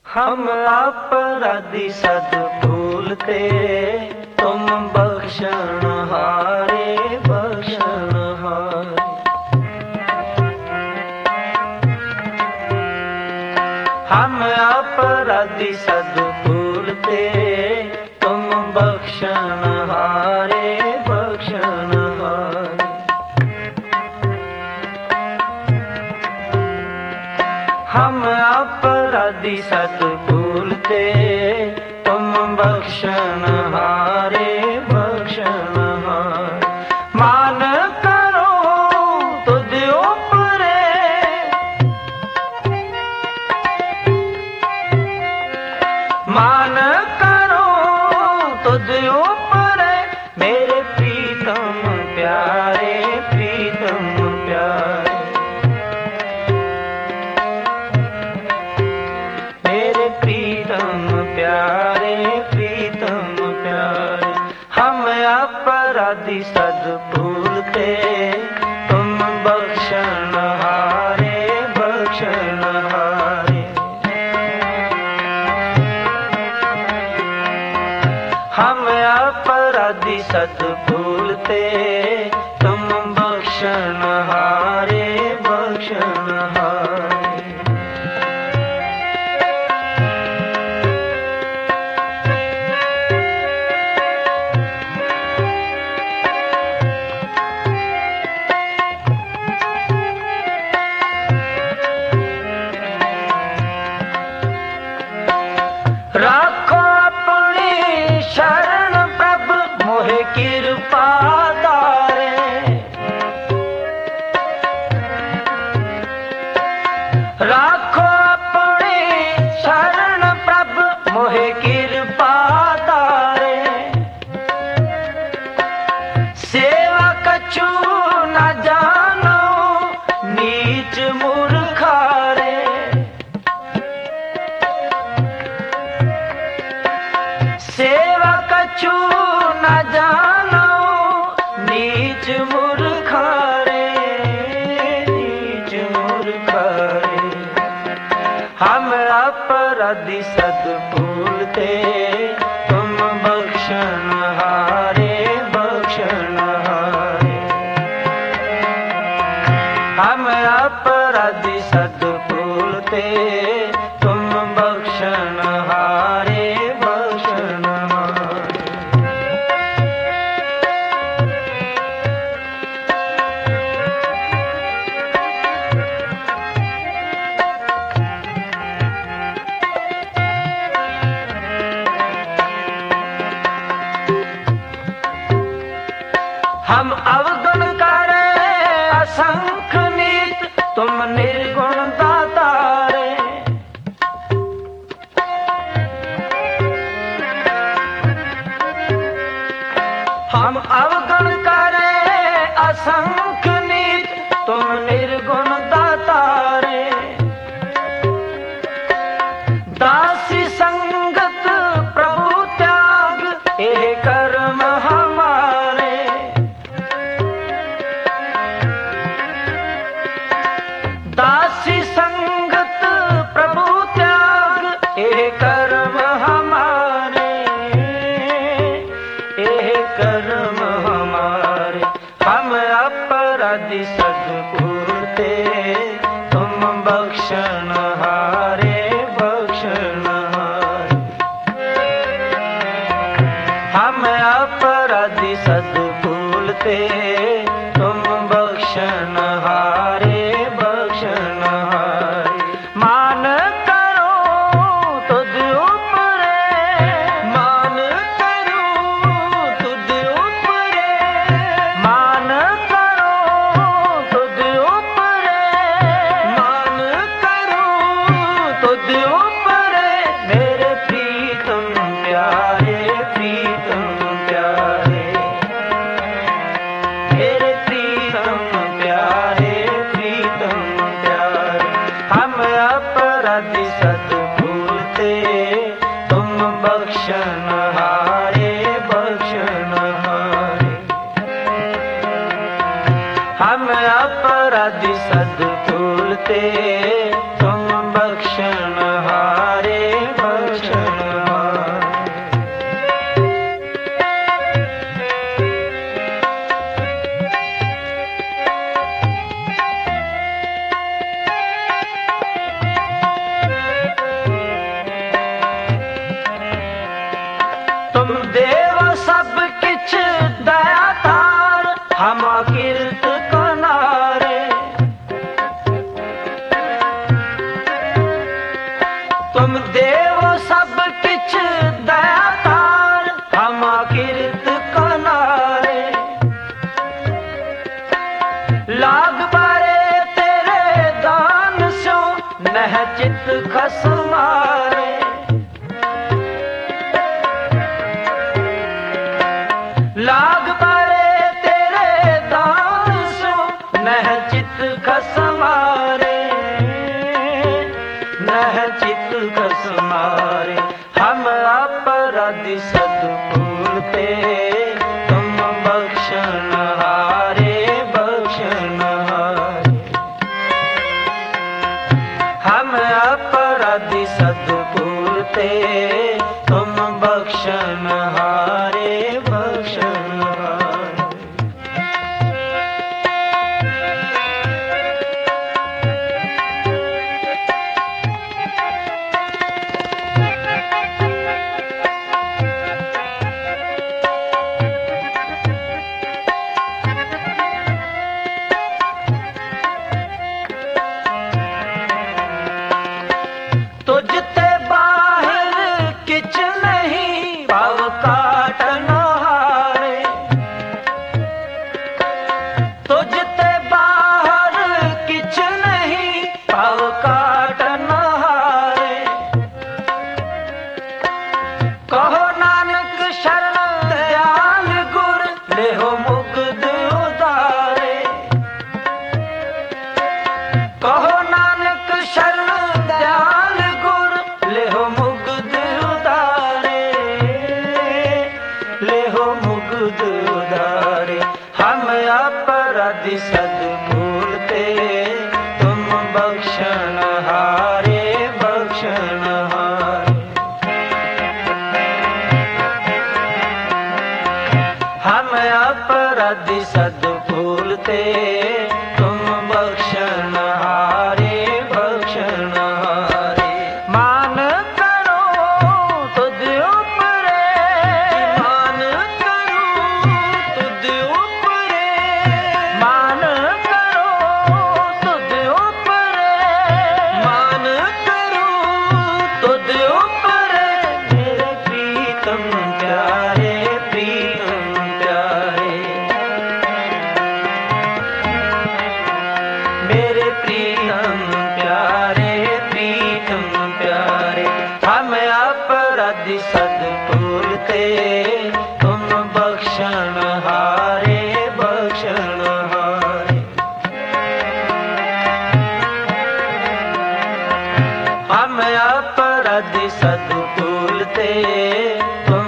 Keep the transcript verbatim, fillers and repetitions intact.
हम अपराधी सद भूलते, तुम बख्शनहारे बख्शनहारे। हम अपराधी सद भूलते, तुम बख्शनहारे बख्शनहारे। हम अपराधी सद भूलते, तुम बख्शनहारे बख्शनहारे। मान करो तुझ ऊपरे, मान करो तुझ ऊपरे, मेरे प्रीतम प्यारे प्रीतम प्यारे। प्रीतम प्यारे प्रीतम प्यारे। हम अपराधी सद भूलते, तुम बख्शनहारे बख्शनहारे। हम अपराधी सद भूलते, तुम बख्शनहारे बख्शनहारे। राखो अपनी शरण प्रभु मोहे कृपा दारे। राखो अपनी शरण प्रभु मोहे कृपा दारे। सेवा कछु न जानो नीच मूर्खारे। सेवा कछु न जानो नीच मूर्खारे नीच मूर्खारे। हम अपराधी सद भूलते, तुम बख्शनहारे बख्शनहारे। हम अपराधी सद भूलते, तुम बख्शनहारे बख्शनहारे। हम अवगुण करे असंख नीत, तुम निर्गुण दातारे। हम अवगुण करे असंख नीत, तुम निर्गुण दातारे। दासी संगत प्रभु त्याग, ये कर्म हमारे। दासी संगत प्रभु त्याग, ये कर्म हमारे ये कर्म हमारे। हम अपराधी सद भूलते, तुम बख्शनहारे बख्शनहारे। हम अपराधी सद भूलते, तुम बख्शनहारे बख्शनहारे। मान करो तुझ ऊपरे, मान करो तुझ ऊपरे। मान करो तुझ ऊपरे, मान करो तुझ ऊपरे, मेरे प्रीतम प्यारे प्रीतम प्यारे। मेरे प्रीतम प्यारे प्रीतम प्यारे। हम अपराधी सद भूलते, तुम बख्शनहारे बख्शनहारे। हम अपराधी सद भूलते, तुम बख्शनहारे तुम देव सब किछ दयातार, हम किरत कनारे। लाग बारे तेरे दान सो, नह चित खसमारे। लाग बारे तेरे दान सो, नह चित खसमारे। नह चित खसमारे। हम अपराधी सद्भूल ते, तुम बख्शनहारे बख्शनहारे। हम अपराधी सद्भूल ते, तुम बख्शनहारे बख्शनहारे। तुझते बाहर किछ नहीं, भव काटनहारे। तुझते बाहर किछ नहीं, भव काटनहारे। कहो नानक शरण दयाल गुर, लेहो मुग्ध उदारे। कहो नानक शरण दयाल गुर, लेहो मुग्ध उदारे। लेहो मुग्ध उदारे। हम अपराधी सद्भूल ते, तुम बख्शनहारे बख्शनहारे। हम अपराधी सद्भूल ते, तुम बख्शनहारे बख्शनहारे। मान करो तुझ ऊपरे, मान करो तुझ ऊपरे। मान करो तुझ ऊपरे, मान करो तुझ ऊपरे। मेरे प्रीतम प्यारे प्रीतम प्यारे। मेरे प्रीतम प्यारे प्रीतम प्यारे। हम अपराधी सद्भूल ते, तुम बख्शनहारे बख्शनहारे। हम अपराधी सद्भूल ते, तुम